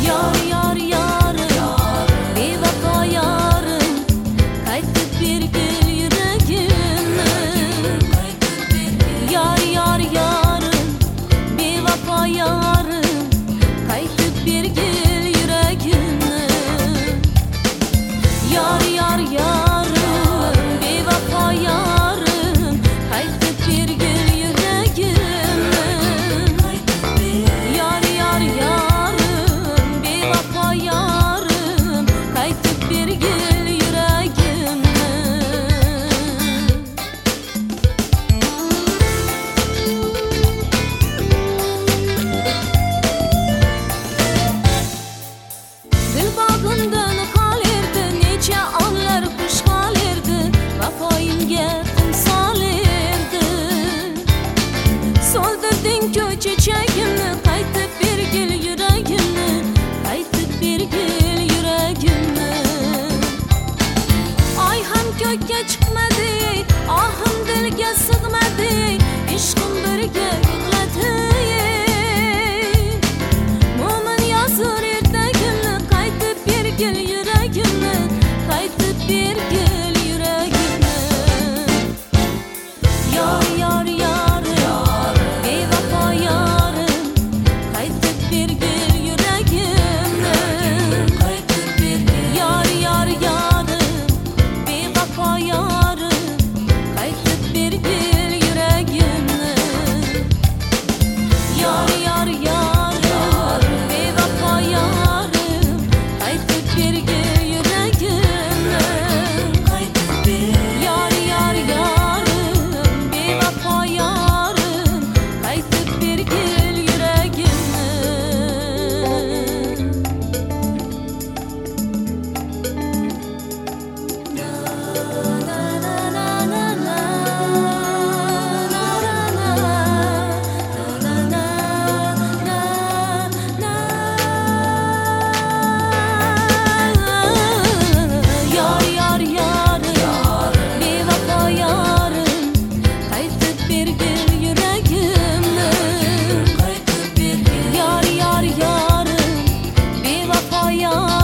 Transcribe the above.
Yar yar yarım, bevafo yarım, qaytib bergil yuragimni. Yar yar yarım, bevafo yarım, qaytib bergil yuragimni. Yar yar yarım, bevafo yarım, qaytib bergil yuragimni. Yar yar yarım, bevafo yarım, qaytib bergil yuragimni. Dil bag'imdan qolardi, necha onlar xush qolardi, vafoyimga qum solardi. So'ldirding ko'k chechagimni, qaytib bergil yuragimni, qaytib bergil yuragimni. Oy ham ko'kka chiqmadi, ohim dilga sig'madi, ishqim birga yig'ladi. Mo'min yozur ertagimni, qaytib bergil yuragimni, qaytib bergil yuragimni. Yar yar yarım, bevafo yarım, qaytib bergil yuragimni. Yar yar yarım, bevafo yarım, qaytib bergil yuragimni. Yar yar yarım, bevafo yarım, qaytib bergil yuragimni. Yar yar yarım, bevafo yarım, qaytib bergil yuragimni. Yar yar yarım, bevafo yarım, qaytib bergil yuragimni. Yar yar yarım, bevafo yarım,